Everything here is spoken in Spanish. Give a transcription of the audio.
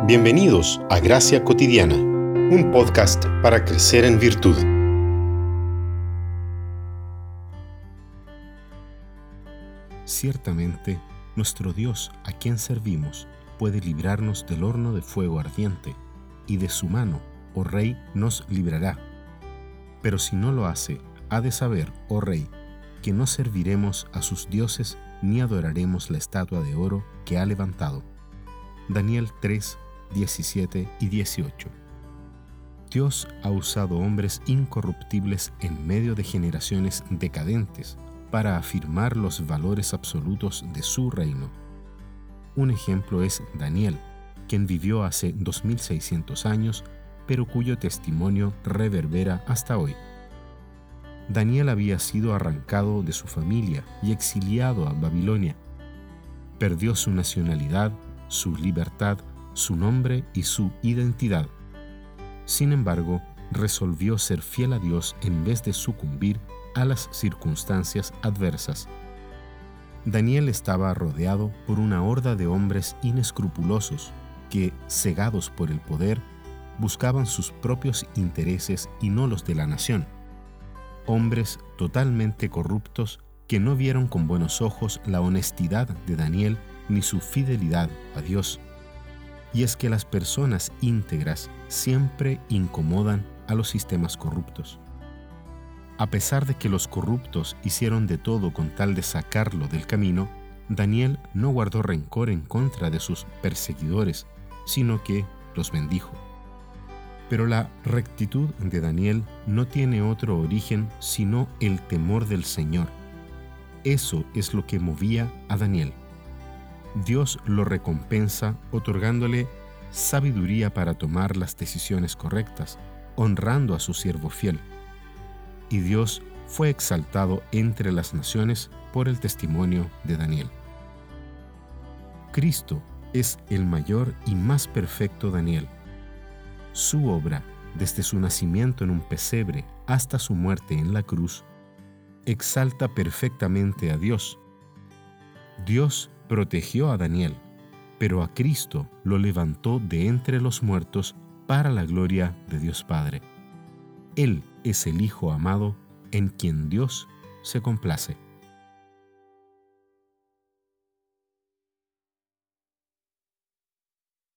Bienvenidos a Gracia Cotidiana, un podcast para crecer en virtud. Ciertamente, nuestro Dios, a quien servimos, puede librarnos del horno de fuego ardiente, y de su mano, oh Rey, nos librará. Pero si no lo hace, ha de saber, oh Rey, que no serviremos a sus dioses ni adoraremos la estatua de oro que ha levantado. Daniel 3, 17 y 18. Dios ha usado hombres incorruptibles en medio de generaciones decadentes para afirmar los valores absolutos de su reino. Un ejemplo es Daniel, quien vivió hace 2600 años, pero cuyo testimonio reverbera hasta hoy. Daniel había sido arrancado de su familia y exiliado a Babilonia. Perdió su nacionalidad, su libertad, su nombre y su identidad. Sin embargo, resolvió ser fiel a Dios en vez de sucumbir a las circunstancias adversas. Daniel estaba rodeado por una horda de hombres inescrupulosos que, cegados por el poder, buscaban sus propios intereses y no los de la nación. Hombres totalmente corruptos que no vieron con buenos ojos la honestidad de Daniel ni su fidelidad a Dios. Y es que las personas íntegras siempre incomodan a los sistemas corruptos. A pesar de que los corruptos hicieron de todo con tal de sacarlo del camino, Daniel no guardó rencor en contra de sus perseguidores, sino que los bendijo. Pero la rectitud de Daniel no tiene otro origen sino el temor del Señor. Eso es lo que movía a Daniel. Dios lo recompensa otorgándole sabiduría para tomar las decisiones correctas, honrando a su siervo fiel. Y Dios fue exaltado entre las naciones por el testimonio de Daniel. Cristo es el mayor y más perfecto Daniel. Su obra, desde su nacimiento en un pesebre hasta su muerte en la cruz, exalta perfectamente a Dios. Dios protegió a Daniel, pero a Cristo lo levantó de entre los muertos para la gloria de Dios Padre. Él es el Hijo amado en quien Dios se complace.